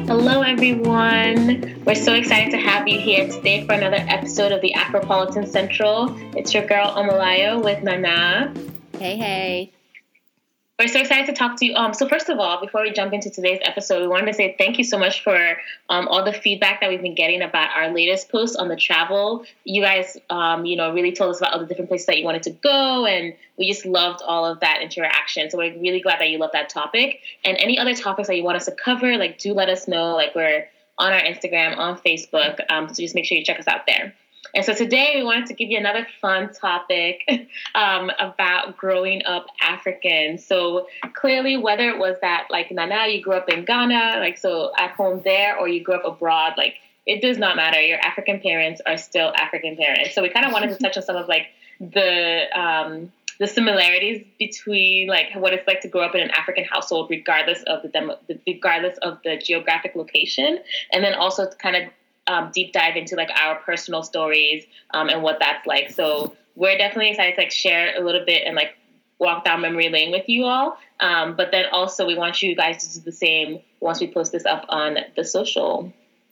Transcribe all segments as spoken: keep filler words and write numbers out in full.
Hello, everyone. We're so excited to have you here today for another episode of the Afropolitan Central. It's your girl, Omalayo, with Nana. Hey, hey. We're so excited to talk to you. Um, so first of all, before we jump into today's episode, we wanted to say thank you so much for um, all the feedback that we've been getting about our latest post on the travel. You guys, um, you know, really told us about all the different places that you wanted to go, and we just loved all of that interaction. So we're really glad that you love that topic. And any other topics that you want us to cover, like, do let us know. Like, we're on our Instagram, on Facebook, um, so just make sure you check us out there. And so today we wanted to give you another fun topic um, about growing up African. So clearly, whether it was that, like, Nana, you grew up in Ghana, like, so at home there, or you grew up abroad, like, it does not matter. Your African parents are still African parents. So we kind of wanted to touch on some of, like, the um, the similarities between, like, what it's like to grow up in an African household, regardless of the demo, regardless of the geographic location, and then also to kind of Um, deep dive into, like, our personal stories um, and what that's like. So we're definitely excited to, like, share a little bit and, like, walk down memory lane with you all. Um, but then also we want you guys to do the same once we post this up on the social.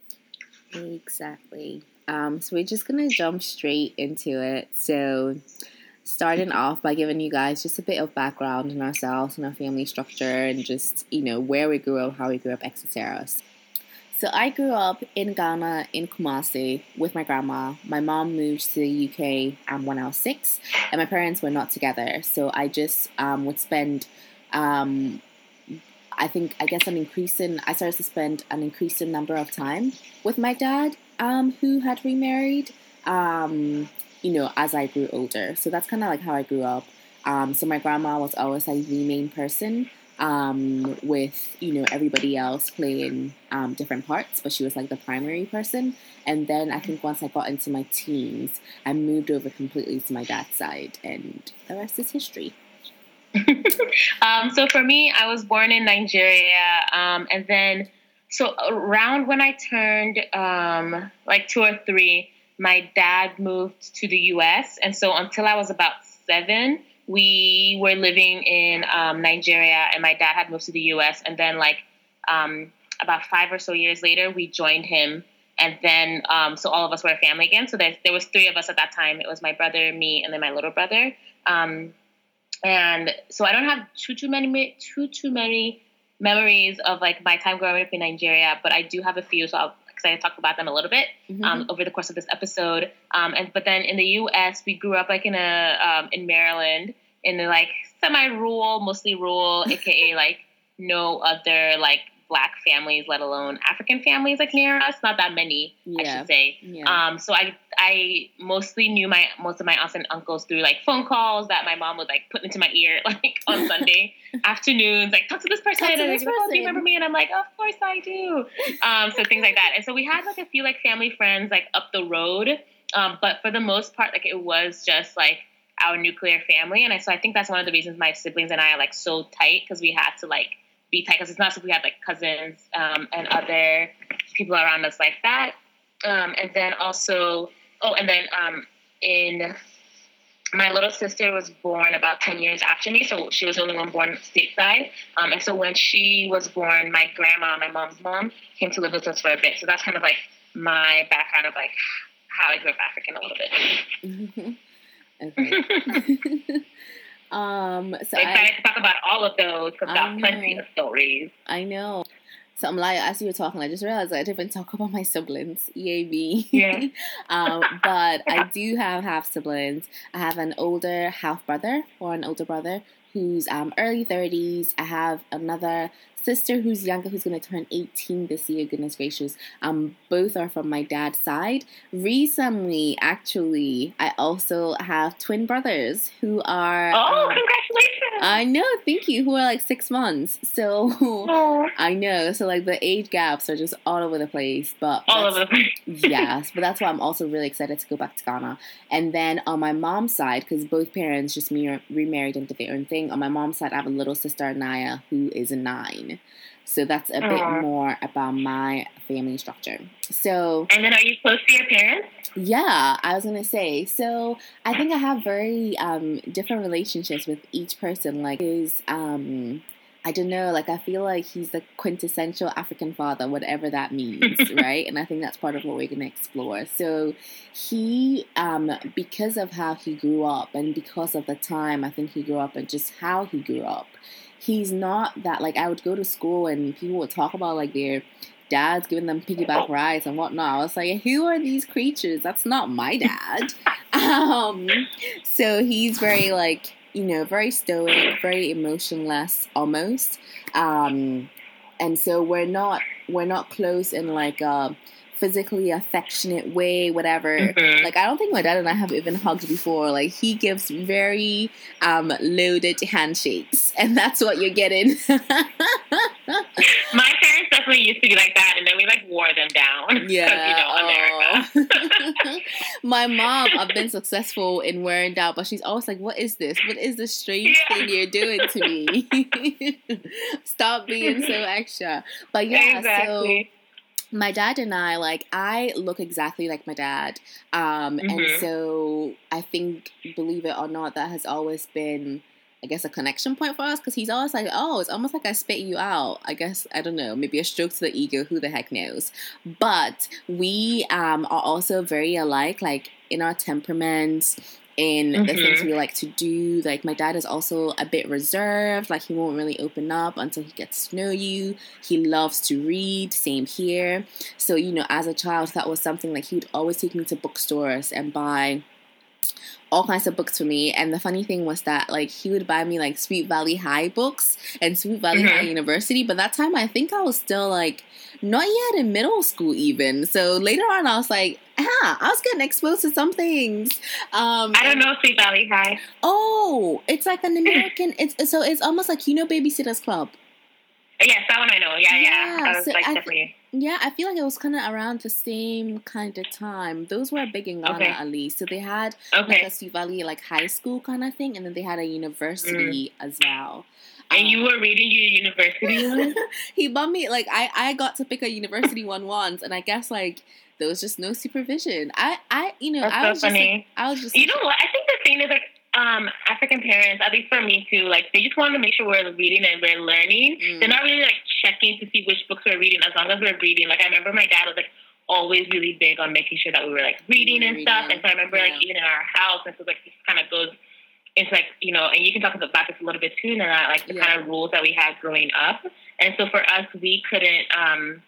Exactly. Um, so we're just going to jump straight into it. So starting off by giving you guys just a bit of background on ourselves and our family structure and just, you know, where we grew up, how we grew up, et cetera. So I grew up in Ghana, in Kumasi, with my grandma. My mom moved to the U K um, when I was six, and my parents were not together. So I just um, would spend, um, I think, I guess an increasing, I started to spend an increasing number of time with my dad, um, who had remarried, um, you know, as I grew older. So that's kind of like how I grew up. Um, so my grandma was always like the main person. Um, with, you know, everybody else playing um, different parts, but she was like the primary person. And then I think once I got into my teens, I moved over completely to my dad's side, and the rest is history. um, so for me, I was born in Nigeria, um, and then so around when I turned um, like two or three, my dad moved to the U S, and so until I was about seven, we were living in um, Nigeria, and my dad had moved to the U S. And then, like, um, about five or so years later, we joined him. And then, um, so all of us were a family again. So there, there was three of us at that time. It was my brother, me, and then my little brother. Um, and so I don't have too, too many, too, too many memories of, like, my time growing up in Nigeria, but I do have a few. So I'll excited to talk about them a little bit um, mm-hmm. over the course of this episode. Um, and but then in the U S, we grew up, like, in a um, in Maryland, in the, like, semi-rural, mostly rural, aka like no other, like, Black families, let alone African families, like, near us. Not that many, yeah. I should say. Yeah. Um, so I I mostly knew my most of my aunts and uncles through, like, phone calls that my mom would, like, put into my ear, like, on Sunday afternoons, like, talk to this person. Talk to and this like, person. Oh, do you remember me? And I'm like, of course I do. Um, so things like that. And so we had, like, a few, like, family friends, like, up the road. Um, but for the most part, like, it was just, like, our nuclear family. And I, so I think that's one of the reasons my siblings and I are, like, so tight, because we had to, like, be tight, because it's not as if we had, like, cousins um, and other people around us like that. Um, and then also, oh, and then um, in my little sister was born about ten years after me, so she was the only one born stateside. Um, and so when she was born, my grandma, my mom's mom, came to live with us for a bit. So that's kind of, like, my background of, like, how I grew up African a little bit. Okay. Um, so I'm excited I, to talk about all of those, because I've got plenty of stories. I know. So I'm like, as you were talking, I just realized I didn't even talk about my siblings. E A B. Yeah. um, but I do have half siblings. I have an older half brother, or an older brother, who's um early thirties. I have another sister who's younger, who's going to turn eighteen this year, goodness gracious. Um, both are from my dad's side. Recently, actually, I also have twin brothers who are... Oh, um, congratulations! I know, thank you, who are like six months. So, oh. I know, so like the age gaps are just all over the place. But all over the place. Yes, but that's why I'm also really excited to go back to Ghana. And then on my mom's side, because both parents just me remarried and did their own thing, on my mom's side, I have a little sister, Naya, who is nine. So that's a Aww. bit more about my family structure. So, and then are you close to your parents? Yeah, I was going to say. So I think I have very um, different relationships with each person. Like, is um, I don't know, like, I feel like he's the quintessential African father, whatever that means, right? And I think that's part of what we're going to explore. So he, um, because of how he grew up and because of the time I think he grew up and just how he grew up, he's not that, like, I would go to school and people would talk about, like, their dads giving them piggyback rides and whatnot. I was like, who are these creatures? That's not my dad. um, so he's very, like, you know, very stoic, very emotionless almost. Um, and so we're not, we're not close in like a physically affectionate way, whatever. Mm-hmm. Like, I don't think my dad and I have even hugged before. Like, he gives very um, loaded handshakes, and that's what you're getting. My parents definitely used to be like that, and then we like wore them down. Yeah, you know, America. My mom, I've been successful in wearing down, but she's always like, "What is this? What is this strange yeah. thing you're doing to me? Stop being so extra." But yeah, exactly. so. My dad and I, like, I look exactly like my dad. Um, mm-hmm. And so I think, believe it or not, that has always been, I guess, a connection point for us. Because he's always like, oh, it's almost like I spit you out. I guess, I don't know, maybe a stroke to the ego. Who the heck knows? But we um, are also very alike, like, in our temperaments, in mm-hmm. the things we like to do. Like, my dad is also a bit reserved. Like, he won't really open up until he gets to know you. He loves to read. Same here. So, you know, as a child, that was something, like, he would always take me to bookstores and buy all kinds of books for me. And the funny thing was that, like, he would buy me, like, Sweet Valley High books and Sweet Valley mm-hmm. High University. But that time, I think I was still, like, not yet in middle school even. So later on, I was like, ah, I was getting exposed to some things. Um, I don't know Sweet Valley High. Oh, it's like an American, it's so it's almost like, you know, Babysitter's Club. Yes, that one I know. Yeah, yeah. yeah. That was, so like, I definitely... th- yeah, I feel like it was kind of around the same kind of time. Those were big in Ghana, okay. at least. So they had okay. like a Sweet Valley, like, high school kind of thing, and then they had a university mm. as well. And um, you were reading your university one? He bought me, like, I, I got to pick a university one once, and I guess, like, there was just no supervision. I, I you know, That's I so was funny. just, like, I was just... You know what? I think the thing is, like, um, African parents, at least for me too, like, they just want to make sure we're reading and we're learning. Mm. They're not really, like, checking to see which books we're reading, as long as we're reading. Like, I remember my dad was, like, always really big on making sure that we were, like, reading and reading. stuff. And so I remember, yeah. like, even in our house, and so, like, this kind of goes... It's like, you know, and you can talk about this a little bit too, and then uh, like the yeah. kind of rules that we had growing up. And so for us, we couldn't, um,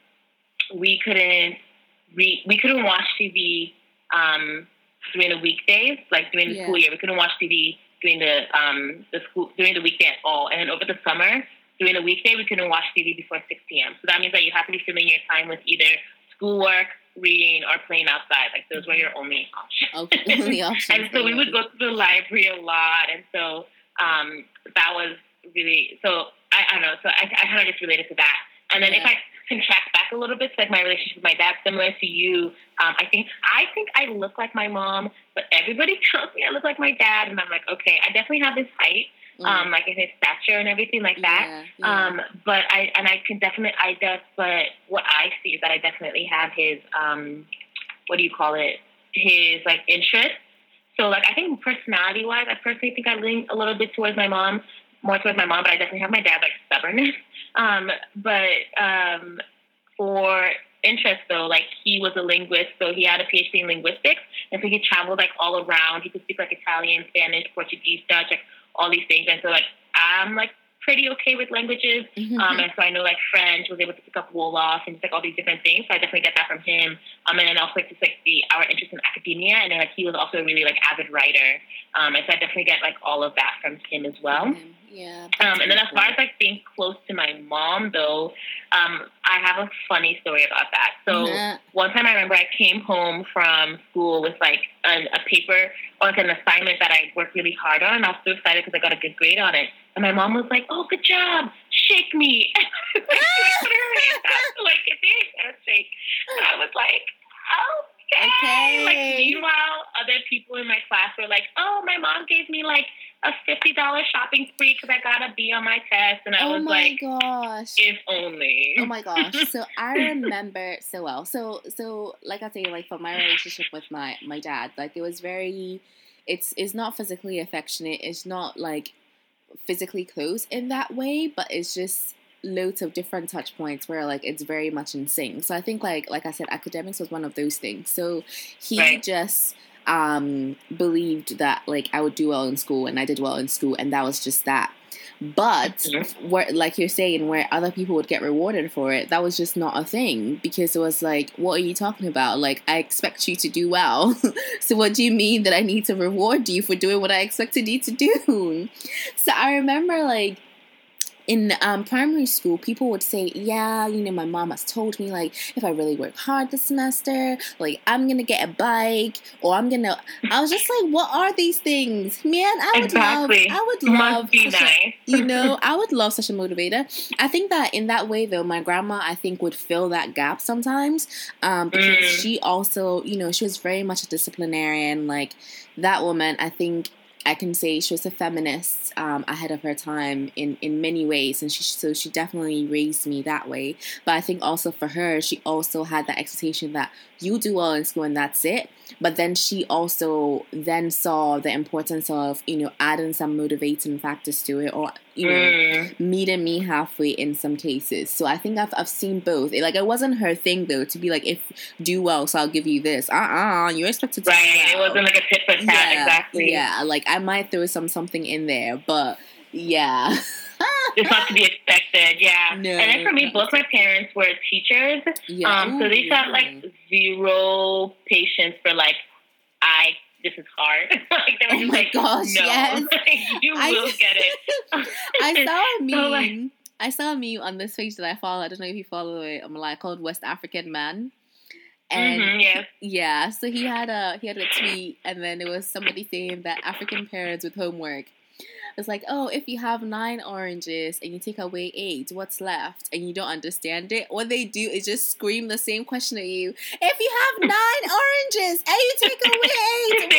we couldn't read, we couldn't watch T V um, during the weekdays, like during the yeah. school year. We couldn't watch T V during the um, the school during the weekday at all. And then over the summer, during the weekday, we couldn't watch T V before six p.m. So that means that you have to be filling your time with either schoolwork, reading, or playing outside. Like, those were your only options. Okay, only options. And so we would go to the library a lot, and so um, that was really, so I, I don't know, so I, I kind of just related to that. And then yeah. if I can track back a little bit to, like, my relationship with my dad, similar to you, um, I think I think I look like my mom, but everybody tells me I look like my dad, and I'm like, okay, I definitely have this height. Mm. Um, like I said, stature and everything like that. Yeah, yeah. Um, but I, and I can definitely, I just, but what I see is that I definitely have his, um, what do you call it? His, like, interest. So, like, I think personality wise, I personally think I lean a little bit towards my mom, more towards my mom, but I definitely have my dad, like, stubbornness. Um, but, um, for interest though, like, he was a linguist, so he had a P H D in linguistics. And so he traveled, like, all around. He could speak, like, Italian, Spanish, Portuguese, Dutch, like, all these things. And so, like, I'm, like, pretty okay with languages. Mm-hmm. Um, and so I know, like, French, was able to pick up Wolof and just, like, all these different things. So I definitely get that from him. Um, and then also, like, just, like, the, our interest in academia. And then, like, he was also a really, like, avid writer. Um, and so I definitely get, like, all of that from him as well. Mm-hmm. Yeah. Um, and then as far as, like, being close to my mom, though, um, I have a funny story about that. So mm-hmm. one time I remember I came home from school with, like, a, a paper or, like, an assignment that I worked really hard on, and I was so excited because I got a good grade on it. And my mom was like, "Oh, good job. Shake me." like, like, it did shake. And I was like, okay. okay. Like, meanwhile, other people in my class were like, "Oh, my mom gave me, like, a fifty dollars shopping spree because I got a B on my test." And I oh was my like, gosh. If only. Oh my gosh. So I remember so well. So, so like I say, like, for my relationship with my, my dad, like, it was very, it's, it's not physically affectionate. It's not, like, physically close in that way, but it's just loads of different touch points where like it's very much in sync. So I think like like I said, academics was one of those things. So he right. just um believed that like I would do well in school, and I did well in school, and that was just that. But mm-hmm. where, like you're saying, where other people would get rewarded for it, that was just not a thing, because it was like, what are you talking about? Like, I expect you to do well. So what do you mean that I need to reward you for doing what I expected you to do? So I remember like in um, primary school, people would say, yeah, you know, my mom has told me, like, if I really work hard this semester, like, I'm going to get a bike, or I'm going to, I was just like, what are these things? Man, I would exactly. love, I would love, Must be nice. a, you know, I would love such a motivator. I think that in that way, though, my grandma, I think, would fill that gap sometimes, um, because mm. she also, you know, she was very much a disciplinarian. Like, that woman, I think, I can say she was a feminist um, ahead of her time in, in many ways, and she so she definitely raised me that way. But I think also for her, she also had that expectation that you do well in school and that's it. But then she also then saw the importance of, you know, adding some motivating factors to it, or, you know, mm. meeting me halfway in some cases. So I think I've I've seen both. Like, it wasn't her thing, though, to be like, if do well, so I'll give you this. Uh-uh, you're expected to right. do well. It wasn't like a tit for tat, yeah, exactly. Yeah, like, I might throw some something in there, but yeah. It's not to be expected, yeah. No, and then for me, both my parents were teachers, yeah. um, so they yeah. felt like zero patience for like, I, this is hard. Like, they were oh just my like, gosh, no, yes. like, you I, will get it. I saw a meme. So, like, I saw a meme on this page that I follow. I don't know if you follow it. I'm like called West African Man. And mm-hmm, yes. yeah, so he had a he had a tweet, and then it was somebody saying that African parents with homework, it's like, oh, if you have nine oranges and you take away eight, what's left? And you don't understand it. What they do is just scream the same question at you. If you have nine oranges and you take away eight,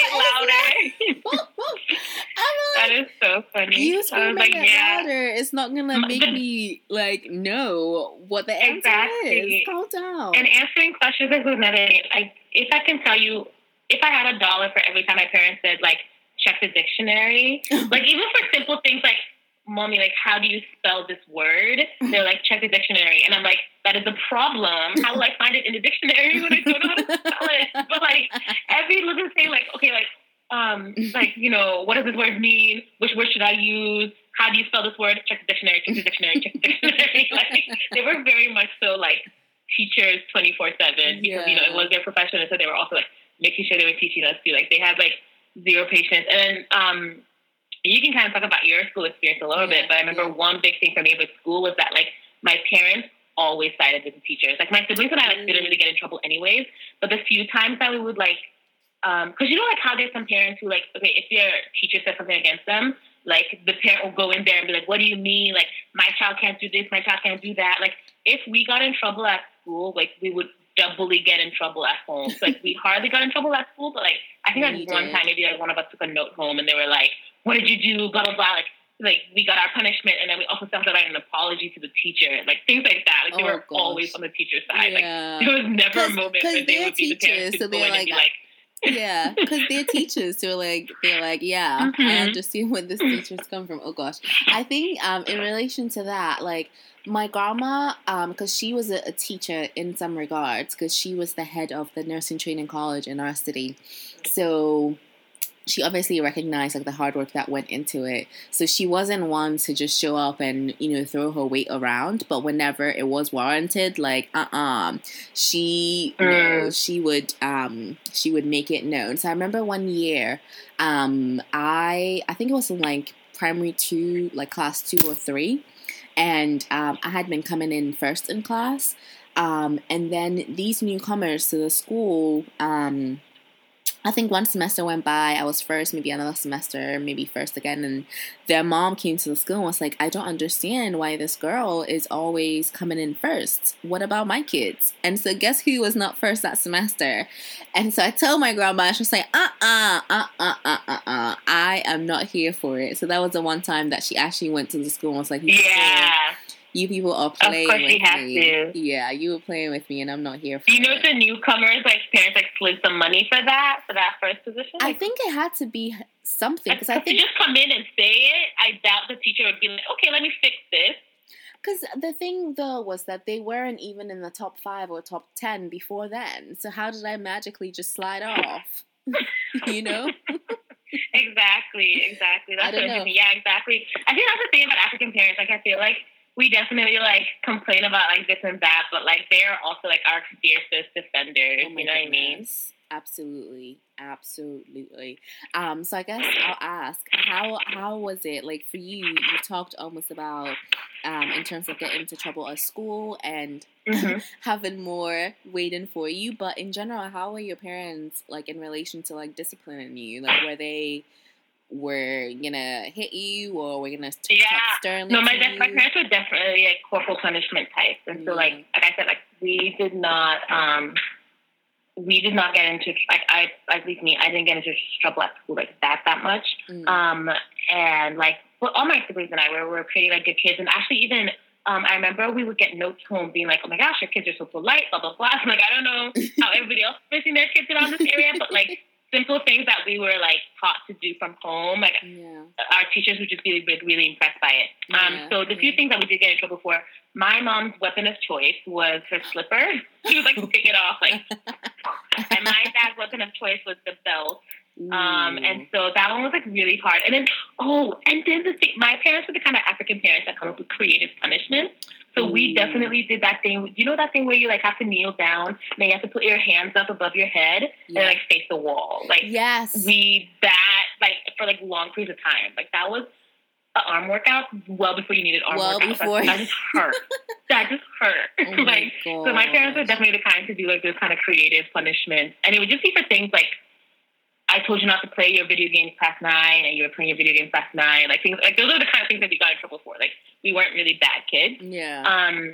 say louder. Like, that is so funny. You scream like, it yeah. louder. It's not gonna make me like know what the answer exactly. is. Calm down. And answering questions is another. Like, if I can tell you, if I had a dollar for every time my parents said like, check the dictionary. Like, even for simple things like, Mommy, like, how do you spell this word? They're like, check the dictionary. And I'm like, that is a problem. How will I find it in the dictionary when I don't know how to spell it? But, like, every little thing, like, okay, like, um, like, you know, what does this word mean? Which word should I use? How do you spell this word? Check the dictionary, check the dictionary, check the dictionary. Like, they were very much so, like, teachers twenty-four seven because, yeah. you know, it was their profession. And so they were also, like, making sure they were teaching us too. Like, they had, like, zero patience. And then um, you can kind of talk about your school experience a little yeah, bit, but I remember yeah. one big thing for me with school was that, like, my parents always sided with the teachers. Like, my siblings and I, like, didn't really get in trouble anyways, but the few times that we would, like, um, because you know, like, how there's some parents who, like, okay, if their teacher says something against them, like, the parent will go in there and be like, what do you mean? Like, my child can't do this, my child can't do that. Like, if we got in trouble at school, like, we would doubly get in trouble at home. So, like, we hardly got in trouble at school, but, like, I think like one time maybe like one of us took a note home and they were like, what did you do? Blah, blah, blah. Like, like we got our punishment, and then we also still had to write an apology to the teacher. Like, things like that. Like, they oh, were gosh. always on the teacher's side. Yeah. Like, there was never a moment where they would be the parents to so go in like, and be like, yeah, because they're teachers, so like they're like, yeah, mm-hmm. I understand where this teachers come from. Oh gosh, I think um in relation to that, like my grandma, um, because she was a, a teacher in some regards, because she was the head of the nursing training college in our city, so she obviously recognized like the hard work that went into it. So she wasn't one to just show up and, you know, throw her weight around. But whenever it was warranted, like, uh-uh, she, mm. you know, she would, um, she would make it known. So I remember one year, um, I, I think it was in like primary two, like class two or three. And, um, I had been coming in first in class. Um, and then these newcomers to the school, um, I think one semester went by, I was first, maybe another semester, maybe first again, and their mom came to the school and was like, I don't understand why this girl is always coming in first. What about my kids? And so guess who was not first that semester? And so I told my grandma, and she was like, uh-uh, uh-uh, uh-uh, I am not here for it. So that was the one time that she actually went to the school and was like, yeah. You people are playing of course with she has me. To. Yeah, you were playing with me, and I'm not here for it. You know, it. the newcomers, like parents, like slid some money for that, for that first position. I think it had to be something because I think to just come in and say it, I doubt the be like, okay, let me fix this. Because the thing, though, was that they weren't even in the top five or top ten before then. So how did I magically just slide off? You know? Exactly, exactly. That's I don't know. Yeah, exactly. I think that's the thing about African parents. Like, I feel like we definitely, like, complain about, like, this and that, but, like, they're also, like, our fiercest defenders. Oh, you know goodness. What I mean? Absolutely, absolutely. Um, so I guess I'll ask, how how was it like for you? You talked almost about um, in terms of getting into trouble at school and mm-hmm. having more waiting for you, but in general, how were your parents like in relation to like disciplining you? Like, were they were gonna hit you or were gonna t- yeah. talk sternly? No, my to de- my parents were definitely like corporal punishment types, and so like like I said, like we did not. Um, We did not get into, like, I, at least me, I didn't get into trouble at school like that, that much. Mm. Um, and, like, well, all my siblings and I were, were pretty, like, good kids. And actually, even, um, I remember we would get notes home being like, oh, my gosh, your kids are so polite, blah, blah, blah. I'm like, I don't know how everybody else is missing their kids around this area, but, like, simple things that we were, like, taught to do from home. Like, yeah. Our teachers would just be really, really impressed by it. Um, yeah. So the few things that we did get in trouble for, my mom's weapon of choice was her slipper. She would, like, take it off, like... And my dad's weapon of choice was the belt. Um, and so that one was, like, really hard. And then, oh, and then the thing, my parents were the kind of African parents that come up with creative punishment. So Ooh. we definitely did that thing. You know that thing where you, like, have to kneel down, and then you have to put your hands up above your head yeah. and, like, face the wall. Like, yes. we, that, like, for, like, long periods of time. Like, that was an arm workout well before you needed arm well workouts. Before. That, that just hurt. That just hurt. Oh like, my so my parents were definitely the kind to do, like, those kind of creative punishments. And it would just be for things like, I told you not to play your video games past nine, and you were playing your video games past nine. Like, things, like, those are the kind of things that we got in trouble for. Like, we weren't really bad kids. Yeah. Um,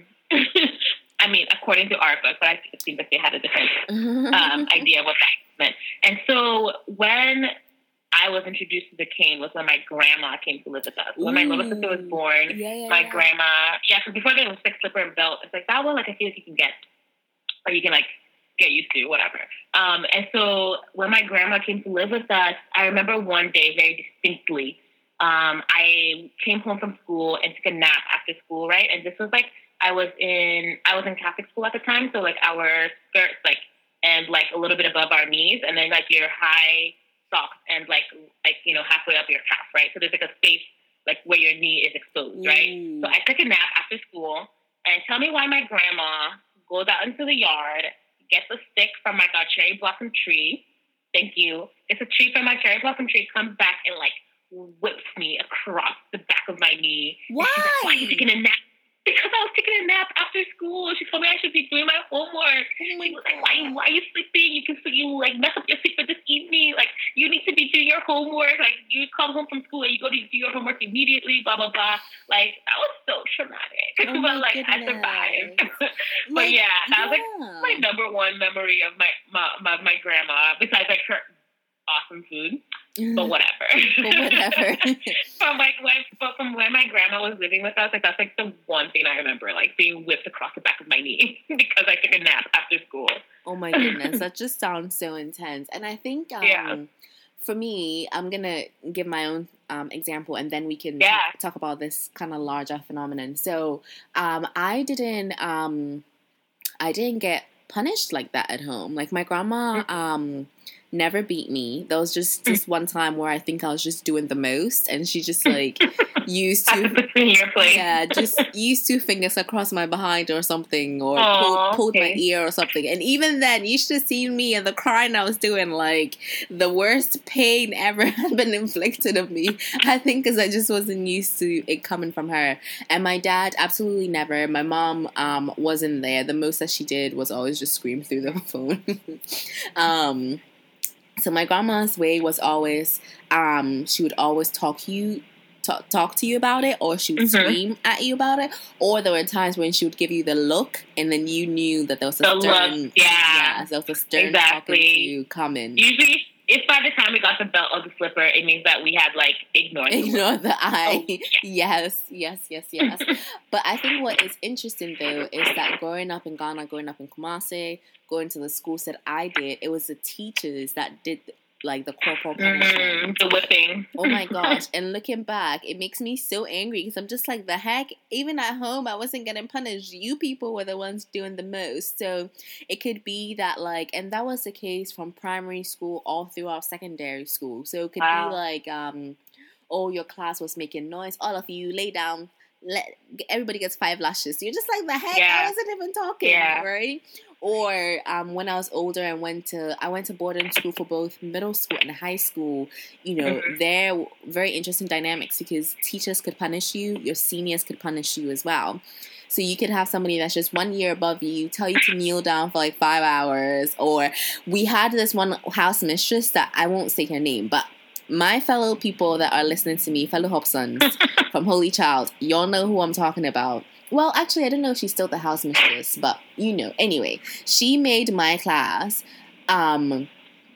I mean, according to our book, but I, it seems like they had a different um, idea of what that meant. And so when I was introduced to the cane was when my grandma came to live with us. When my little sister was born, yeah, yeah, my yeah. grandma, yeah, because before there was fixed slipper and belt, it's like, that one, like, I feel like you can get, or you can, like, get used to, whatever. Um, and so when my grandma came to live with us, I remember one day very distinctly, um, I came home from school and took a nap after school, right? And this was, like, I was in, I was in Catholic school at the time, so, like, our skirts, like, and, like, a little bit above our knees, and then, like, your high socks and, like, like you know, halfway up your calf, right? So there's, like, a space, like, where your knee is exposed, right? Mm. So I took a nap after school, and tell me why my grandma goes out into the yard, gets a stick from, like, our cherry blossom tree. Thank you. It's a tree from my cherry blossom tree, comes back and, like, whips me across the back of my knee. Why? She's like, why are you taking a nap? Because I was taking a nap after school. She told me I should be doing my homework. Oh my she was like, why, why are you sleeping? You can you like mess up your sleep for this evening. Like, you need to be doing your homework. Like, you come home from school and you go to do your homework immediately, blah, blah, blah. Like, that was so traumatic. Oh but, like, goodness. I survived. but, like, yeah, that yeah. was, like, my number one memory of my, my, my, my grandma, besides, like, her awesome food. But whatever. But whatever. from like when, but from when my grandma was living with us, like that's like the one thing I remember, like being whipped across the back of my knee because I took a nap after school. Oh my goodness, that just sounds so intense. And I think, um, yeah. for me, I'm gonna give my own um, example, and then we can yeah. talk, talk about this kind of larger phenomenon. So, um, I didn't, um, I didn't get punished like that at home. Like my grandma, um. never beat me. There was just this one time where I think I was just doing the most, and she just like used to yeah, just used two fingers across my behind or something, or Aww, pulled, pulled okay. my ear or something. And even then, you should have seen me and the crying I was doing. Like the worst pain ever had been inflicted of me. I think because I just wasn't used to it coming from her. And my dad, absolutely never. My mom um, wasn't there. The most that she did was always just scream through the phone. um. So my grandma's way was always, um, she would always talk you, talk, talk to you about it, or she would mm-hmm. scream at you about it. Or there were times when she would give you the look, and then you knew that there was a the stern, look, yeah, yeah, there was a stern exactly. talking to you coming. Usually, if by the time we got the belt or the slipper, it means that we had like ignored the Ignore the eye. Oh, yes, yes, yes, yes. But I think what is interesting though is that growing up in Ghana, growing up in Kumasi, going to the schools that I did, it was the teachers that did like the corporal punishment, mm-hmm. the whipping. Oh my gosh! And looking back, it makes me so angry because I'm just like, the heck. Even at home, I wasn't getting punished. You people were the ones doing the most. So it could be that like, and that was the case from primary school all throughout secondary school. So it could wow. be like, um, oh, your class was making noise. All of you lay down. Let everybody gets five lashes. You're just like, the heck, yeah. I wasn't even talking, yeah. right? Or um, when I was older and went to I went to boarding school for both middle school and high school. You know, mm-hmm. they're very interesting dynamics because teachers could punish you, your seniors could punish you as well. So you could have somebody that's just one year above you tell you to kneel down for like five hours. Or we had this one house mistress that I won't say her name, but my fellow people that are listening to me, fellow Hobsons from Holy Child, y'all know who I'm talking about. Well, actually, I don't know if she's still the house mistress, but you know. Anyway, she made my class um,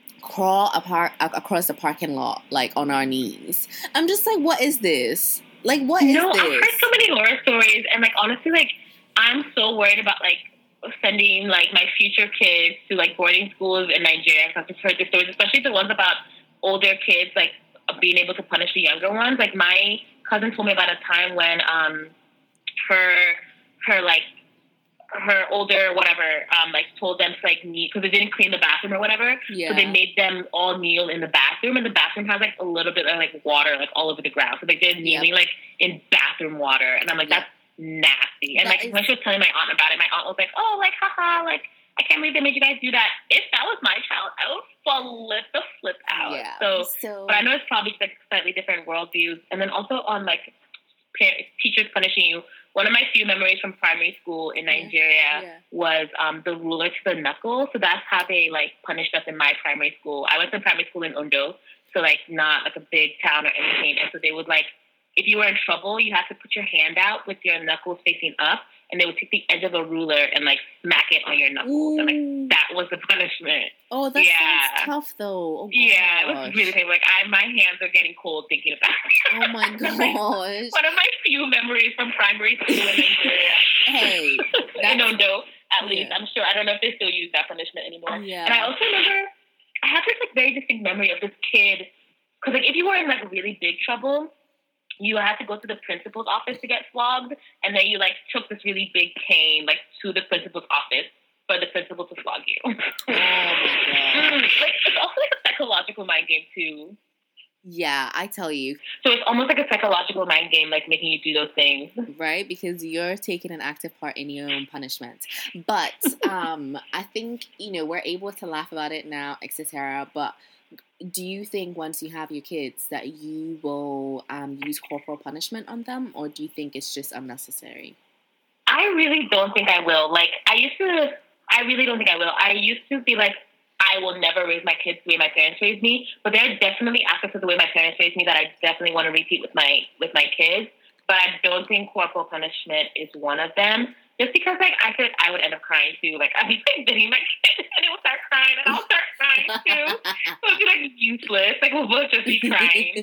crawl apart, across the parking lot, like on our knees. I'm just like, what is this? Like, what is no, this? I've heard so many horror stories, and like honestly, like I'm so worried about like sending like my future kids to like boarding schools in Nigeria. I've just heard the stories, especially the ones about older kids, like being able to punish the younger ones. Like my cousin told me about a time when um her her like her older whatever um like told them to like kneel because they didn't clean the bathroom or whatever. Yeah. So they made them all kneel in the bathroom, and the bathroom has like a little bit of like water like all over the ground. So like they're kneeling yep. like in bathroom water, and I'm like, yep. that's nasty. And that like is- when she was telling my aunt about it, my aunt was like, oh, like haha, like I can't believe they made you guys do that. If that was my child, I would flip the flip out. Yeah. So, so, but I know it's probably like slightly different worldviews. And then also on like parents, teachers punishing you. One of my few memories from primary school in Nigeria yeah. Yeah. was um, the ruler to the knuckle. So that's how they like punished us in my primary school. I went to primary school in Ondo, so like not like a big town or anything. And so they would like, if you were in trouble, you had to put your hand out with your knuckles facing up, and they would take the edge of a ruler and like smack it on your knuckles. Ooh. And like that was the punishment. Oh, that yeah. sounds tough though. Oh, yeah, it was really painful. Like I, my hands are getting cold thinking about it. Oh my gosh! One of my few memories from primary school in Nigeria. Hey, in Ondo, at least yeah. I'm sure. I don't know if they still use that punishment anymore. Yeah. And I also remember I have this like very distinct memory of this kid because like if you were in like really big trouble, you had to go to the principal's office to get flogged, and then you like took this really big cane like to the principal's office for the principal to flog you. Oh my god! Like it's also like a psychological mind game too. Yeah, I tell you. So it's almost like a psychological mind game, like making you do those things, right? Because you're taking an active part in your own punishment. But um, I think you know we're able to laugh about it now, et cetera. But do you think once you have your kids that you will um, use corporal punishment on them, or do you think it's just unnecessary? I really don't think I will. Like, I used to, I really don't think I will. I used to be like, I will never raise my kids the way my parents raised me, but there are definitely aspects of the way my parents raised me that I definitely want to repeat with my with my kids, but I don't think corporal punishment is one of them. Just because, like, I could, I would end up crying too. Like, I'd be like hitting my kid, and it would start crying, and I'll start crying too. So it'd be like useless. Like, we'll both just be crying.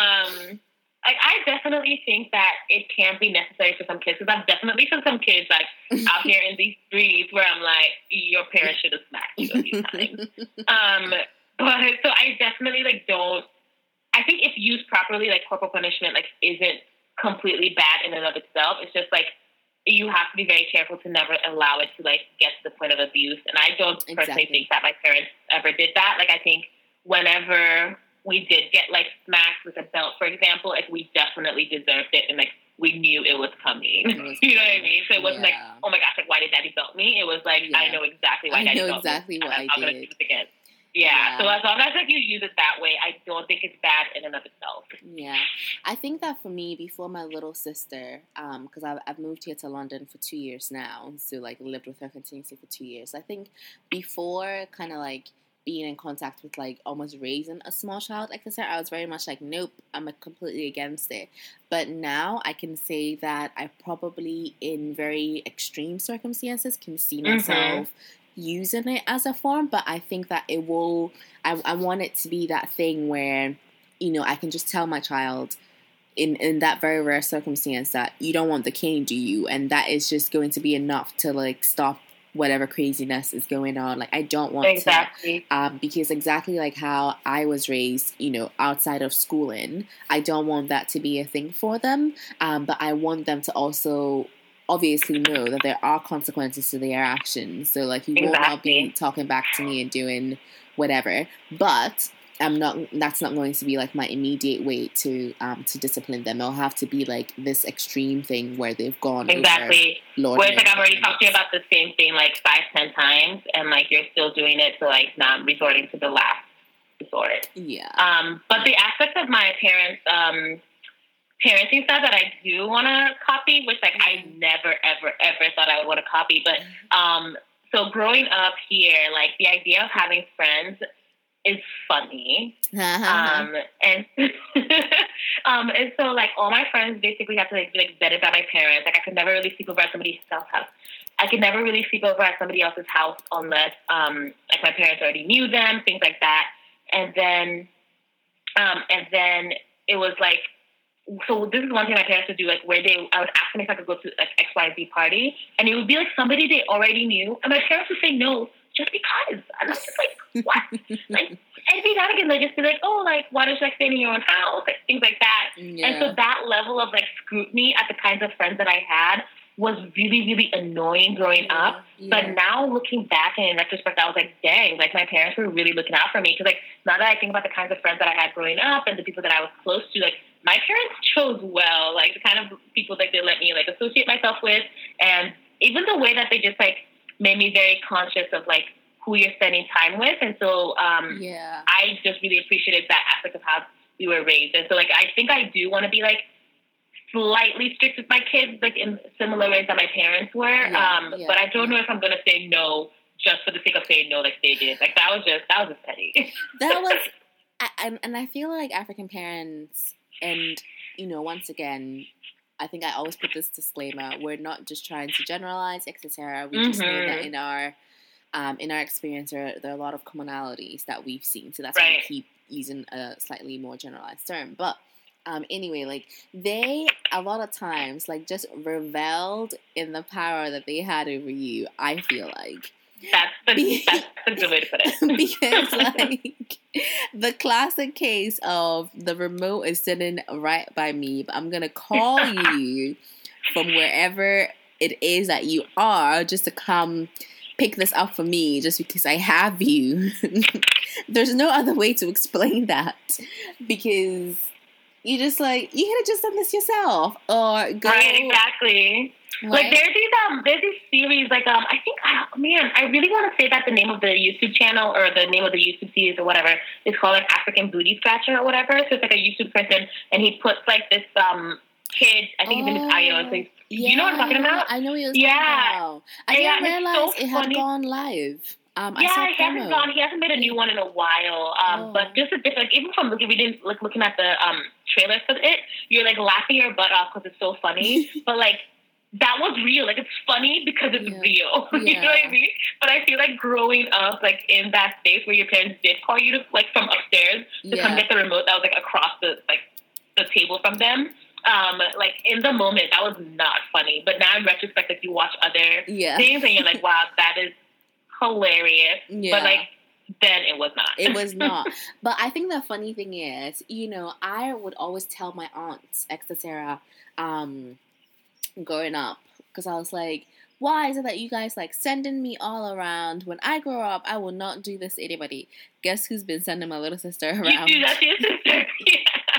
Um, like, I definitely think that it can be necessary for some kids. Because I've definitely seen some kids like out here in these streets where I'm like, your parents should have smacked you a few times. Um, but so I definitely like don't. I think if used properly, like corporal punishment, like isn't completely bad in and of itself. It's just like, you have to be very careful to never allow it to like get to the point of abuse. And I don't exactly. personally think that my parents ever did that. Like I think whenever we did get like smacked with a belt, for example, like we definitely deserved it, and like we knew it was coming. It was you know what I mean? So it wasn't yeah. like, oh my gosh, like why did Daddy belt me? It was like yeah. I know exactly why I Daddy know belt exactly me. what I, I did. Again. Yeah. yeah. So as long as like you use it that way, I don't think it's bad in and of itself. Yeah. I think that for me, before my little sister, um, because I've, I've moved here to London for two years now, so like lived with her continuously for two years. I think before kind of like being in contact with like almost raising a small child like this, I was very much like, nope, I'm completely against it. But now I can say that I probably in very extreme circumstances can see myself mm-hmm. using it as a form, but I think that it will, I, I want it to be that thing where, you know, I can just tell my child in, in that very rare circumstance that you don't want the cane, do you? And that is just going to be enough to like stop whatever craziness is going on. Like, I don't want exactly. to, um, because exactly like how I was raised, you know, outside of schooling, I don't want that to be a thing for them. Um, but I want them to also obviously know that there are consequences to their actions. So, like, you exactly. will not be talking back to me and doing whatever. But I'm not. That's not going to be like my immediate way to um to discipline them. It'll have to be like this extreme thing where they've gone exactly. Over where it's like I've already talked to you about the same thing like five, ten times, and like you're still doing it, so like not resorting to the last resort. Yeah. Um, but the aspect of my parents' um parenting style that I do want to copy, which like I never, ever, ever thought I would want to copy, but um, so growing up here, like the idea of having friends is funny. um, and um, and so like all my friends basically have to like be like vetted by my parents. Like I could never really sleep over at somebody else's house. I could never really sleep over at somebody else's house unless um, like my parents already knew them, things like that. And then, um, and then it was like, so this is one thing my parents would do, like where they, I would ask them if I could go to like X Y Z party, and it would be like somebody they already knew, and my parents would say no just because. And I was just like, what? Like every now and again they just be like, oh, like why don't you like stay in your own house, like things like that. Yeah. And so that level of like scrutiny at the kinds of friends that I had was really, really annoying growing yeah, up. Yeah. But now looking back and in retrospect, I was like, dang, like my parents were really looking out for me. Because like now that I think about the kinds of friends that I had growing up and the people that I was close to, like my parents chose well, like the kind of people that they let me like associate myself with, and even the way that they just like made me very conscious of like who you're spending time with. And so um, yeah. I just really appreciated that aspect of how we were raised. And so like I think I do want to be like slightly strict with my kids, like in similar ways that my parents were. Yeah, um, yeah, but I don't yeah. know if I'm going to say no just for the sake of saying no, like they did. Like that was just, that was just petty. That was, I, and I feel like African parents, and, you know, once again, I think I always put this disclaimer, we're not just trying to generalize, et cetera. We mm-hmm. just know that in our, um, in our experience, there, there are a lot of commonalities that we've seen. So that's right. why we keep using a slightly more generalized term. But Um, anyway, like, they, a lot of times, like, just reveled in the power that they had over you, I feel like. That's the, Be- that's the good way to put it. Because, like, the classic case of the remote is sitting right by me, but I'm going to call you from wherever it is that you are just to come pick this up for me just because I have you. There's no other way to explain that, because you just like, you could have just done this yourself, or go. Right, exactly. What? Like there's these um there's these series like um I think oh, man I really want to say that the name of the YouTube channel or the name of the YouTube series or whatever is called like African Booty Scratcher or whatever. So it's like a YouTube person, and he puts like this um kid, I think oh, his name is Ayo. So yeah, you know what I'm talking about? I know what you're yeah. talking about. I didn't yeah, realize so it had funny. gone live. Um, yeah, I he hasn't gone. He hasn't made a new one in a while. Um, oh. But just a different, like, even from looking, we didn't like looking at the um trailer for it, you're like laughing your butt off because it's so funny. But like that was real. Like it's funny because it's yeah. real. you yeah. know what I mean? But I feel like growing up, like in that space where your parents did call you to like from upstairs to yeah. come get the remote that was like across the like the table from them. Um, like in the moment, that was not funny. But now in retrospect, like you watch other yeah. things and you're like, wow, that is hilarious. Yeah. But like then it was not. It was not. But I think the funny thing is, you know, I would always tell my aunts, et cetera, um, growing up, because I was like, why is it that you guys like sending me all around? When I grow up, I will not do this to anybody. Guess who's been sending my little sister around? You do that to your sister. Yeah.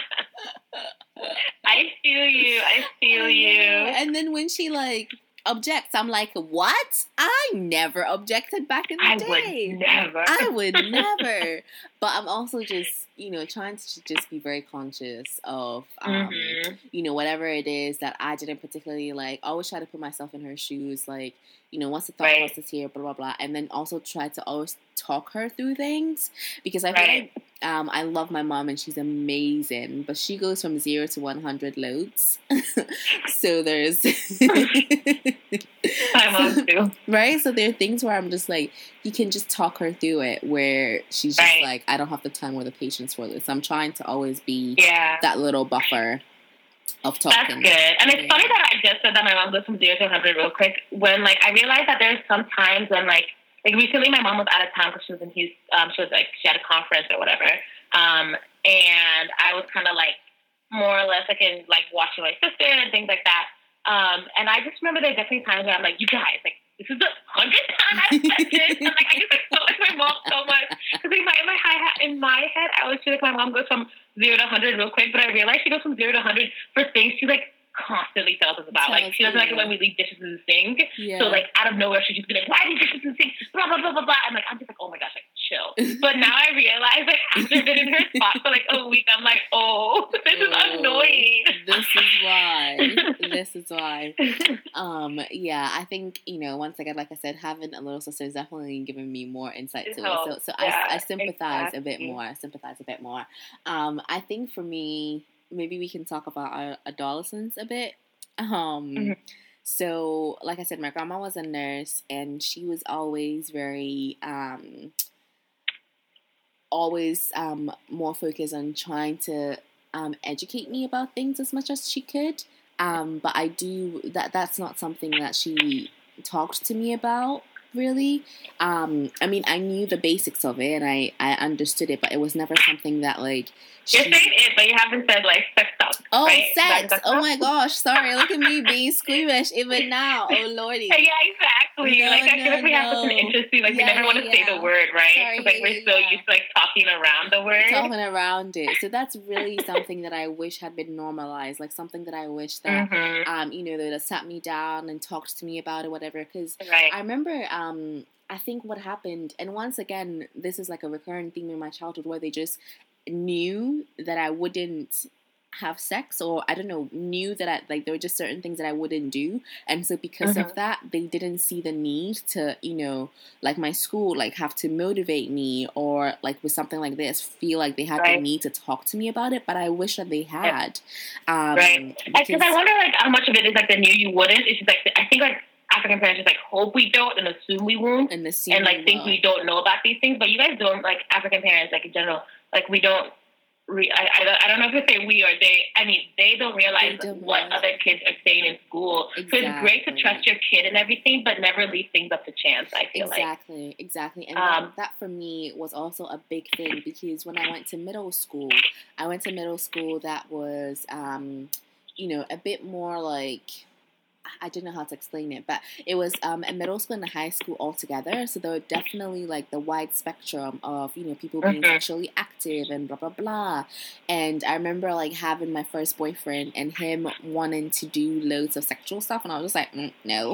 I feel you. I feel you. And then when she like objects, I'm like, what? I never objected back in the I day. I would never. I would never. But I'm also just, you know, trying to just be very conscious of, um, mm-hmm. you know, whatever it is that I didn't particularly like. I always try to put myself in her shoes, like, you know, once the thought right. process here, blah, blah, blah. And then also try to always talk her through things, because I feel right. like um, I love my mom and she's amazing, but she goes from zero to one hundred loads. So there's... My mom too. Right? So there are things where I'm just like, you can just talk her through it, where she's just right. like, I don't have the time or the patience for this. I'm trying to always be yeah. that little buffer. of talking. That's good. And it's yeah. funny that I just said that my mom goes from zero to one hundred real quick when, like, I realized that there's some times when, like, like recently my mom was out of town because she was in Houston. Um, she was, like, she had a conference or whatever. Um, and I was kind of, like, more or less, like, in, like, watching my sister and things like that. Um, and I just remember there are definitely times where I'm like, you guys, like, this is the hundredth time I've said this. And, like, I just, like, felt like my mom so much. Because in my, in, my, in my head, I always feel like my mom goes from zero to one hundred real quick, but I realized she goes from zero to one hundred for things she, like, constantly tells us about. Like, she doesn't like it when we leave dishes in the sink. Yeah. So, like, out of nowhere, she'd just be like, why are these dishes in the sink? Blah, blah, blah, blah, blah. I'm like, I'm just like, oh my gosh, like, chill. But now I realize, like, after I've been in her spot for, like, a week, I'm like, oh, this oh, is annoying. This is why. This is why. Um, yeah, I think, you know, once again, like I said, having a little sister is definitely giving me more insight to it. So, so yeah, I, I sympathize exactly. a bit more. I sympathize a bit more. Um, I think for me, maybe we can talk about our adolescence a bit. Um, mm-hmm. So, like I said, my grandma was a nurse, and she was always very, um, always um, more focused on trying to um, educate me about things as much as she could. Um, but I do that. That's not something that she talked to me about. Really, um, I mean, I knew the basics of it and I, I understood it, but it was never something that like. She... You're saying it, but you haven't said like sex stuff. Oh, right? sex! Oh my gosh! Sorry, look at me being squeamish even now. Oh lordy! Yeah, exactly. No, like I no, feel like we no. have such an interesting, like yeah, we never want to yeah. say the word, right? Sorry, like we're yeah, so yeah. used to like talking around the word, talking around it. So that's really something that I wish had been normalized, like something that I wish that mm-hmm. um you know they would have sat me down and talked to me about it, whatever. Because right. I remember um. I think what happened, and once again, this is like a recurring theme in my childhood where they just knew that I wouldn't have sex, or I don't know, knew that I, like there were just certain things that I wouldn't do, and so because mm-hmm. of that, they didn't see the need to, you know, like my school, like have to motivate me, or like with something like this, feel like they had right. the need to talk to me about it. But I wish that they had, yeah. um, right? Because I wonder like how much of it is like the knew you wouldn't. It's just like I think like. African parents just like hope we don't and assume we won't and, and like think we don't know about these things, but you guys don't, like African parents like in general, like we don't re- I, I, I don't know if you say we or they, I mean they don't realize they don't what realize. Other kids are saying in school. Exactly. So it's great to trust your kid and everything, but never leave things up to chance, I feel exactly, like. Exactly, exactly. And um, that, that for me was also a big thing because when I went to middle school, I went to middle school that was, um, you know, a bit more like, I don't know how to explain it, but it was um, a middle school and a high school all together. So there were definitely like the wide spectrum of, you know, people being mm-hmm. sexually active and blah, blah, blah. And I remember like having my first boyfriend and him wanting to do loads of sexual stuff. And I was just like, mm, no.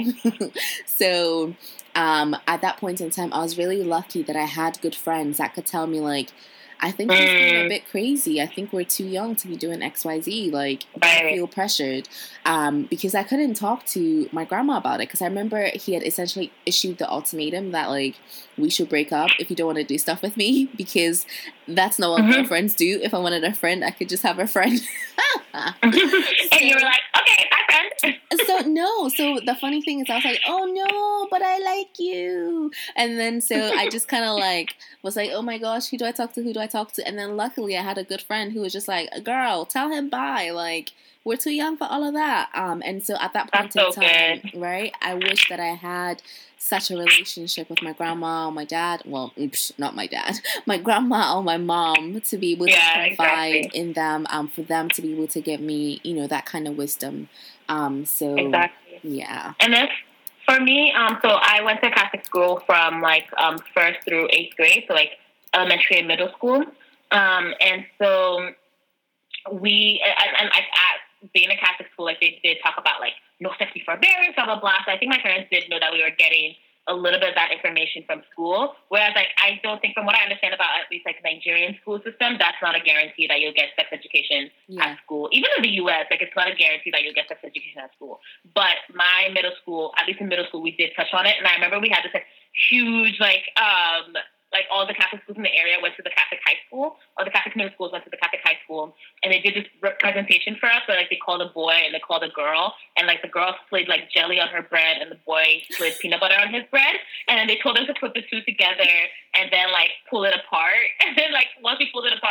So um, at that point in time, I was really lucky that I had good friends that could tell me like, I think he's being a bit crazy. I think we're too young to be doing X Y Z. Like, right. I feel pressured. Um, because I couldn't talk to my grandma about it. Because I remember he had essentially issued the ultimatum that, like, we should break up if you don't want to do stuff with me. Because that's not what mm-hmm. girlfriends do. If I wanted a friend, I could just have a friend. so, and you were like, okay, bye, friend. So, no. So, the funny thing is, I was like, oh, no, but I like you. And then, so, I just kind of, like, was like, oh, my gosh, who do I talk to? Who do I talk to? And then, luckily, I had a good friend who was just like, girl, tell him bye. Like, we're too young for all of that. Um, and so, at that point That's in so time, good. right, I wish that I had such a relationship with my grandma or my dad. Well, oops, not my dad. My grandma or my mom to be able yeah, to confide exactly. in them, um, for them to be able to give me, you know, that kind of wisdom. Um, so, exactly. yeah. And then for me, um, so I went to Catholic school from, like, um, first through eighth grade, so, like, elementary and middle school. Um, and so we, and, and I, at being a Catholic school, like, they did talk about, like, no sex before marriage, blah, blah, blah. So I think my parents did know that we were getting a little bit of that information from school. Whereas, like, I don't think, from what I understand about at least, like, Nigerian school system, that's not a guarantee that you'll get sex education yeah. at school. Even in the U S, like, it's not a guarantee that you'll get sex education at school. But my middle school, at least in middle school, we did touch on it. And I remember we had this, like, huge, like, um, like, all the Catholic schools in the area went to the Catholic high school, or the Catholic middle schools went to the Catholic high school, and they did this presentation for us where, like, they called a boy and they called a girl, and, like, the girl slid, like, jelly on her bread, and the boy slid peanut butter on his bread, and then they told them to put the two together and then, like, pull it apart, and then, like, once we pulled it apart, like,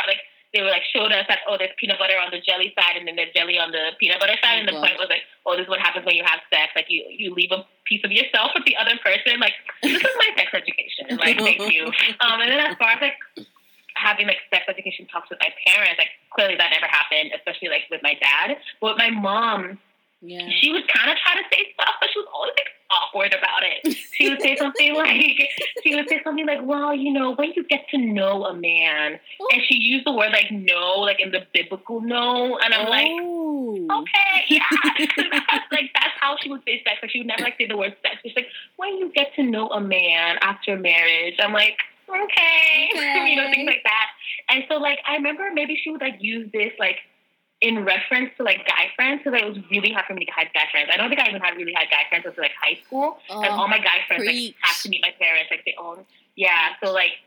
they were like showed us that, oh, there's peanut butter on the jelly side and then there's jelly on the peanut butter side. Oh, and the God. Point was like, oh, this is what happens when you have sex. Like you, you leave a piece of yourself with the other person. Like, this is my sex education. Like, thank you. Um, and then as far as like having like sex education talks with my parents, like clearly that never happened, especially like with my dad. But with my mom, yeah. she would kind of try to say stuff, but she was always like awkward about it. She would say something like, she would say something like, well, you know, when you get to know a man, oh. and she used the word like no, like in the biblical no, and I'm oh. like, okay, yeah, like that's how she would say sex. Like she would never like say the word sex. She's like, when you get to know a man after marriage, I'm like, okay, okay. you know, things like that. And so like I remember maybe she would like use this like in reference to like guy friends, because like, it was really hard for me to have guy friends. I don't think I even had really had guy friends until like high school, oh, and all my guy friends like have to meet my parents, like they own. Yeah, so like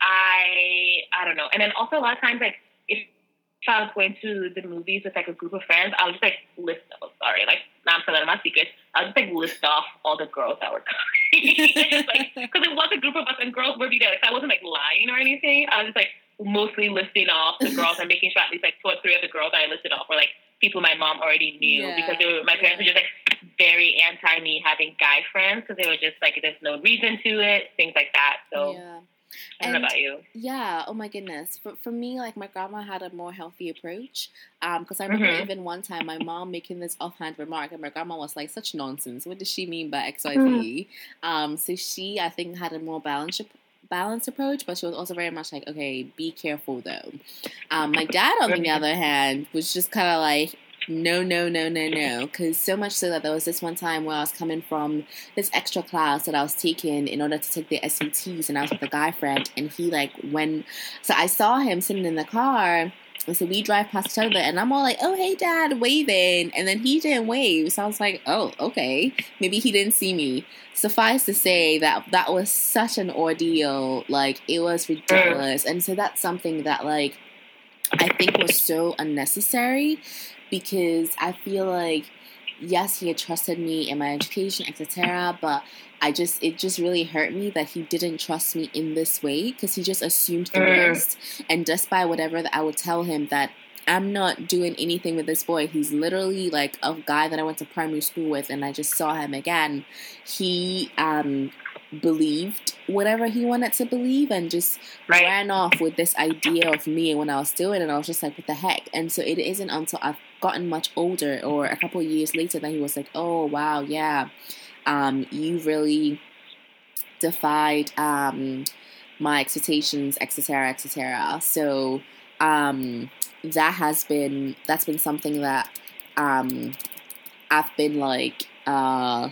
I, I don't know. And then also a lot of times like if I was going to the movies with like a group of friends, I would just like list. Oh, sorry, like now I'm telling my secrets. I would just like list off all the girls that were coming, just like because it was a group of us and girls were there. Like, I wasn't like lying or anything. I was just like mostly listing off the girls and making sure at least like two or three of the girls that I listed off were like people my mom already knew, yeah, because they were, my parents yeah. were just like very anti me having guy friends, because they were just like there's no reason to it, things like that. So yeah. I don't and, know about you. Yeah, oh my goodness. For for me, like my grandma had a more healthy approach. Um, because I remember mm-hmm. even one time my mom making this offhand remark, and my grandma was like, "Such nonsense. What does she mean by X Y Z?" Mm-hmm. Um, so she I think had a more balanced balanced approach, but she was also very much like, okay, be careful though. Um, my dad, on the other hand, was just kind of like, no, no, no, no, no. Because so much so that there was this one time where I was coming from this extra class that I was taking in order to take the S A Ts, and I was with a guy friend, and he like when, so I saw him sitting in the car. And so we drive past each other, and I'm all like, oh, hey, Dad, waving. And then he didn't wave. So I was like, oh, okay. Maybe he didn't see me. Suffice to say that that was such an ordeal. Like, it was ridiculous. And so that's something that, like, I think was so unnecessary, because I feel like, yes, he had trusted me in my education, et cetera, but I just, it just really hurt me that he didn't trust me in this way, because he just assumed the worst. And just by whatever that I would tell him that I'm not doing anything with this boy, he's literally like a guy that I went to primary school with, and I just saw him again. He um, believed whatever he wanted to believe, and just right. ran off with this idea of me when I was doing it, and I was just like, what the heck? And so it isn't until I've gotten much older, or a couple of years later, that he was like, oh, wow, yeah. Um, you really defied um, my expectations, et cetera, et cetera. So um, that has been that's been something that um, I've been like uh,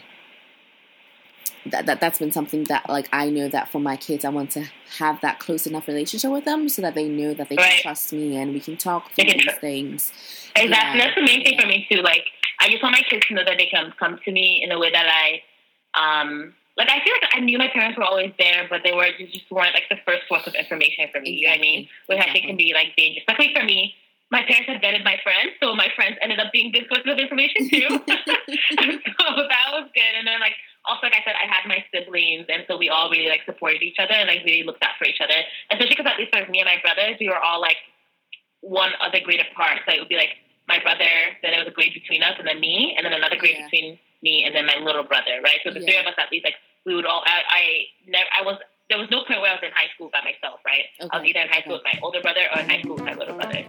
that that that's been something that like I know that for my kids, I want to have that close enough relationship with them so that they know that they right. can trust me and we can talk through these things. Exactly, yeah. That's the main thing yeah. for me too. Like, I just want my kids to know that they can come to me in a way that I, um, like, I feel like I knew my parents were always there, but they were just, just weren't, like, the first source of information for me, exactly. you know what I mean? Which exactly. I think can be, like, dangerous. Luckily for me, my parents had vetted my friends, so my friends ended up being good sources of information, too. So that was good. And then, like, also, like I said, I had my siblings, and so we all really, like, supported each other and, like, really looked out for each other. Especially because at least for me and my brothers, we were all, like, one other grade apart. So it would be, like, my brother, then it was a grade between us, and then me, and then another grade yeah. between me and then my little brother, right? So the yeah. three of us, at least, like, we would all, I, I never, I was, there was no point where I was in high school by myself, right? Okay. I was either in high school okay. with my older brother or in high school with my little brother.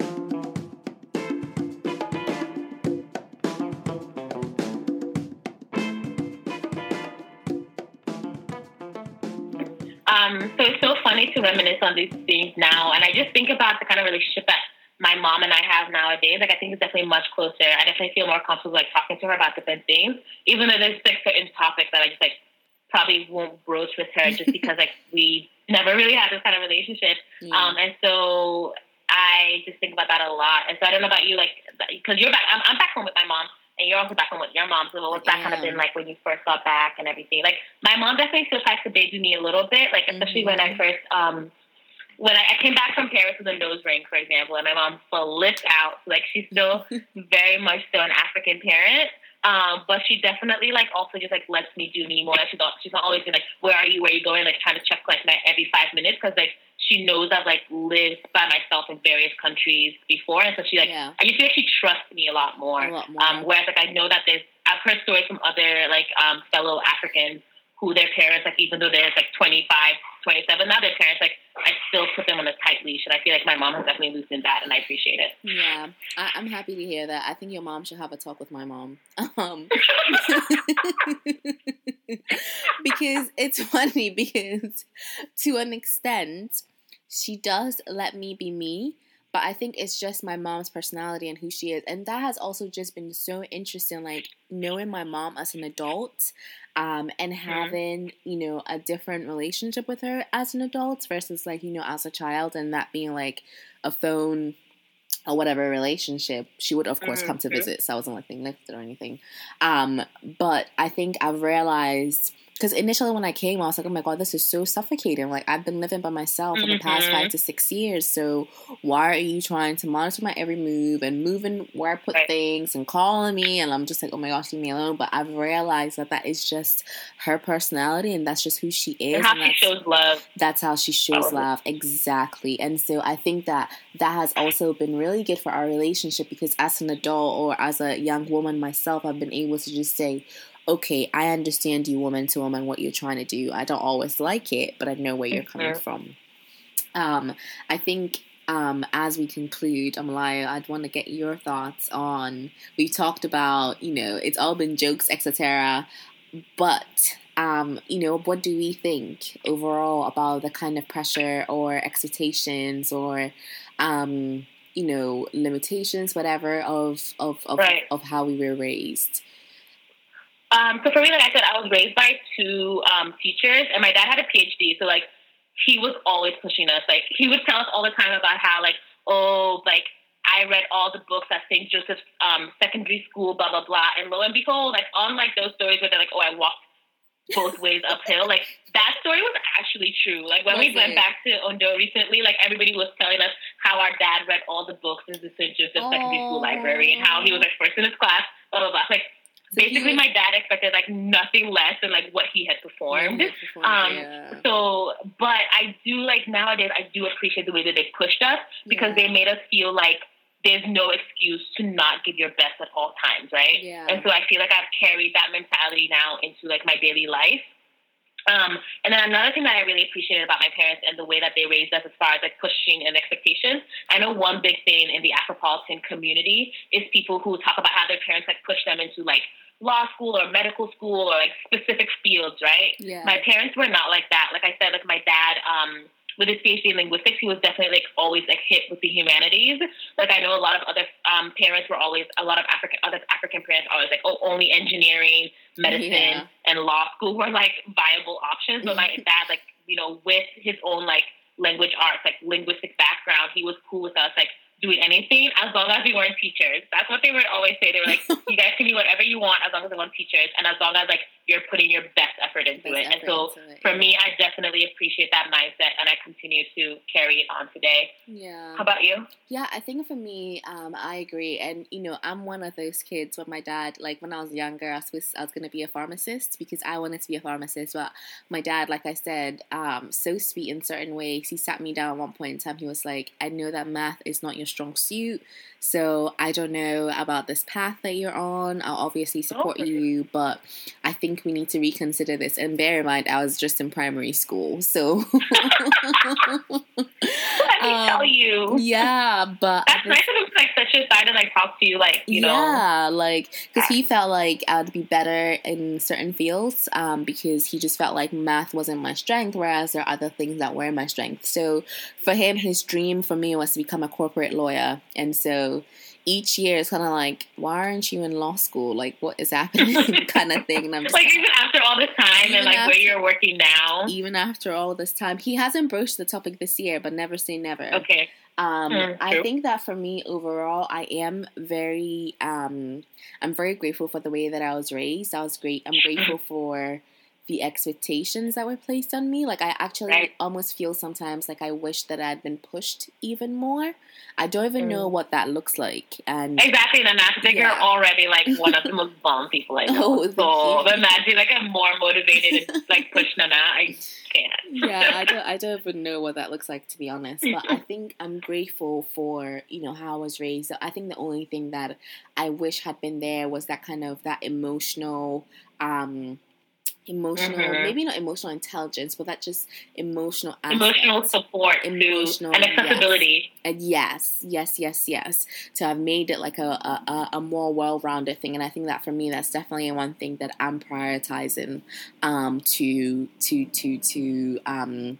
Um, so it's so funny to reminisce on these things now, and I just think about the kind of relationship that my mom and I have nowadays. Like, I think it's definitely much closer. I definitely feel more comfortable, like, talking to her about different things, even though there's, like, certain topics that I just, like, probably won't broach with her just because, like, we never really had this kind of relationship. Yeah. Um, and so I just think about that a lot. And so I don't know about you, like, because you're back, I'm, I'm back home with my mom, and you're also back home with your mom. So what's that kind of been like when you first got back and everything? Like, my mom definitely still tries to baby me a little bit, like, especially mm-hmm. when I first, um, when I, I came back from Paris with a nose ring, for example, and my mom flipped out. Like, she's still very much still an African parent. Um, but she definitely, like, also just, like, lets me do me more. Like, she's not, she's not always been like, where are you, where are you going? Like, trying to check, like, my every five minutes. Because, like, she knows I've like lived by myself in various countries before, and so she like Yeah. I just feel like she trusts me a lot more. A lot more. Um, whereas like I know that there's I've heard stories from other like um, fellow Africans who their parents, like even though they're like twenty-five, twenty-seven, now their parents, like I still put them on a tight leash, and I feel like my mom has definitely loosened that, and I appreciate it. Yeah, I, I'm happy to hear that. I think your mom should have a talk with my mom. Um, because it's funny, because to an extent, she does let me be me, but I think it's just my mom's personality and who she is. And that has also just been so interesting, like knowing my mom as an adult um, and having, you know, a different relationship with her as an adult versus like, you know, as a child, and that being like a phone or whatever relationship. She would, of course, come to visit, so I wasn't like being lifted or anything. Um, but I think I've realized, because initially when I came, I was like, oh my God, this is so suffocating. Like, I've been living by myself for the past Mm-hmm. five to six years. So why are you trying to monitor my every move and moving where I put Right. things and calling me? And I'm just like, oh my gosh, leave me alone. But I've realized that that is just her personality, and that's just who she is. And how and she shows love. That's how she shows Probably. love. Exactly. And so I think that that has also been really good for our relationship, because as an adult or as a young woman myself, I've been able to just say, okay, I understand you woman to woman what you're trying to do. I don't always like it, but I know where you're coming Mm-hmm. from. Um, I think um, as we conclude, Amalaya, I'd want to get your thoughts on, we've talked about, you know, it's all been jokes, et cetera, but, um, you know, what do we think overall about the kind of pressure or expectations or, um, you know, limitations, whatever, of, of, of, Right. of how we were raised? Um, so for me, like I said, I was raised by two um, teachers, and my dad had a P H D. So like, he was always pushing us. Like, he would tell us all the time about how like, oh, like I read all the books at Saint Joseph's um, Secondary School, blah blah blah. And lo and behold, like on like those stories where they're like, oh, I walked both ways uphill. Like that story was actually true. Like when Was we went it? back to Ondo recently, like everybody was telling us how our dad read all the books in the Saint Joseph's Secondary School library, and how he was like first in his class, blah blah blah. Like, So he basically, was- my dad expected like nothing less than like what he had performed. Yeah, performed, Um, yeah. so, but I do like nowadays, I do appreciate the way that they pushed us, because Yeah. they made us feel like there's no excuse to not give your best at all times, right? Yeah. And so I feel like I've carried that mentality now into like my daily life. Um, and then another thing that I really appreciated about my parents and the way that they raised us as far as like pushing and expectations, I know one big thing in the Afropolitan community is people who talk about how their parents like push them into like law school or medical school or like specific fields, right? Yeah. My parents were not like that. Like I said, like my dad, um, with his P H D in linguistics, he was definitely like always like hit with the humanities. Like I know a lot of other um, parents were always, a lot of African other African parents are always like, oh, only engineering, medicine, Yeah. and law school were like viable options. But my dad, like, you know, with his own like language arts, like linguistic background, he was cool with us like doing anything as long as we weren't teachers. That's what they would always say. They were like, you guys can do whatever you want as long as they weren't teachers, and as long as like you're putting your best effort into Best it. And effort so into it, for yeah. me, I definitely appreciate that mindset, and I continue to carry it on today. Yeah. How about you? Yeah, I think for me, um, I agree. And, you know, I'm one of those kids where my dad, like when I was younger, I was, I was going to be a pharmacist because I wanted to be a pharmacist. But my dad, like I said, um, so sweet in certain ways. He sat me down at one point in time. He was like, I know that math is not your strong suit. So I don't know about this path that you're on. I'll obviously support Okay. you, but I think we need to reconsider this. And bear in mind, I was just in primary school. So Let me Um, tell you. yeah, but That's nice of him to like set you aside and like talk to you, like, you know. yeah, like because he felt like I'd be better in certain fields, um, because he just felt like math wasn't my strength, whereas there are other things that were my strength. So for him, his dream for me was to become a corporate lawyer, and so each year it's kind of like, why aren't you in law school? Like, what is happening, kind of thing. And I'm just Like kinda- even after all this time Even and like after- where you're working now. even after all this time, he hasn't broached the topic this year, but never say never. Okay. Um, Mm, I true. think that for me overall, I am very, um, I'm very grateful for the way that I was raised. I was great. I'm grateful for the expectations that were placed on me. Like, I actually right. almost feel sometimes like I wish that I'd been pushed even more. I don't even mm. know what that looks like. And exactly, and I think yeah. you're already like one of the most bomb people I know. Oh, so imagine like a more motivated and like push Nana. I can't. yeah, I don't. I don't even know what that looks like, to be honest. But I think I'm grateful for, you know, how I was raised. I think the only thing that I wish had been there was that kind of that emotional. Um, Emotional, mm-hmm. maybe not emotional intelligence, but that just emotional aspect. Emotional support, emotional, too, and accessibility. Yes. And yes, yes, yes, yes. To have made it like a, a, a more well-rounded thing, and I think that for me, that's definitely one thing that I'm prioritizing. Um, to to to to um,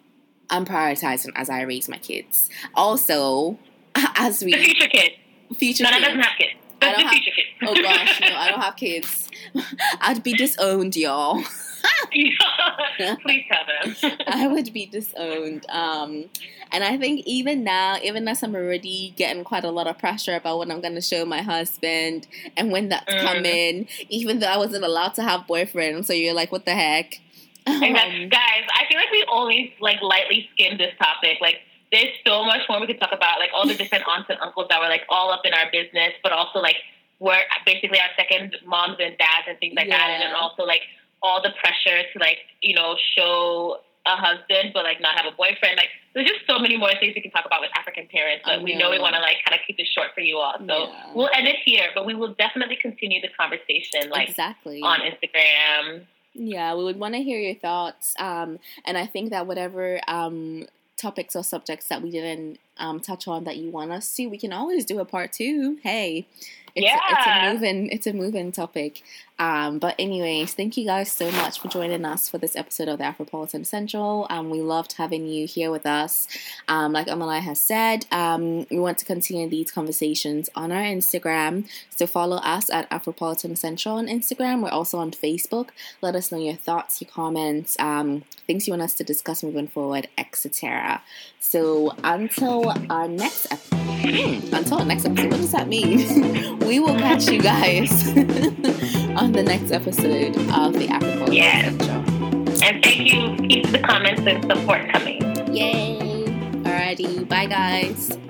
I'm prioritizing as I raise my kids. Also, as we the future kid, future no, kid. doesn't have kids. I don't have, kids. Oh gosh, no, I don't have kids. I'd be disowned, y'all. Please tell them. I would be disowned. Um, and I think even now, even as I'm already getting quite a lot of pressure about what I'm going to show my husband and when that's mm. coming, even though I wasn't allowed to have boyfriends, so you're like, what the heck? Um, guys, I feel like we only like lightly skimmed this topic. Like, there's so much more we could talk about, like all the different aunts and uncles that were like all up in our business, but also like we're basically our second moms and dads and things like yeah. that, and then also like all the pressure to like, you know, show a husband but like not have a boyfriend. Like, there's just so many more things we can talk about with African parents, but know. we know we want to like kind of keep it short for you all, so yeah. we'll end it here. But we will definitely continue the conversation, like exactly on Instagram. Yeah, we would want to hear your thoughts, um, and I think that whatever um. topics or subjects that we didn't um, touch on that you want us to, we can always do a part two. Hey, it's, yeah. it's a moving, it's a moving topic. Um, but anyways, thank you guys so much for joining us for this episode of the Afropolitan Central. Um, we loved having you here with us. Um, like Amalai has said, um, we want to continue these conversations on our Instagram. So follow us at Afropolitan Central on Instagram. We're also on Facebook. Let us know your thoughts, your comments, um, things you want us to discuss moving forward, et cetera. So until our next episode, hmm, until our next episode, what does that mean? We will catch you guys on the next episode of the Afropolitan yes. Central. And thank you. Keep the comments and support coming. Yay! Alrighty, bye guys.